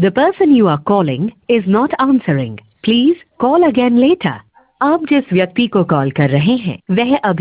The person you are calling is not answering. Please call again later. आप जिस व्यक्ति को कॉल कर रहे हैं वह अभी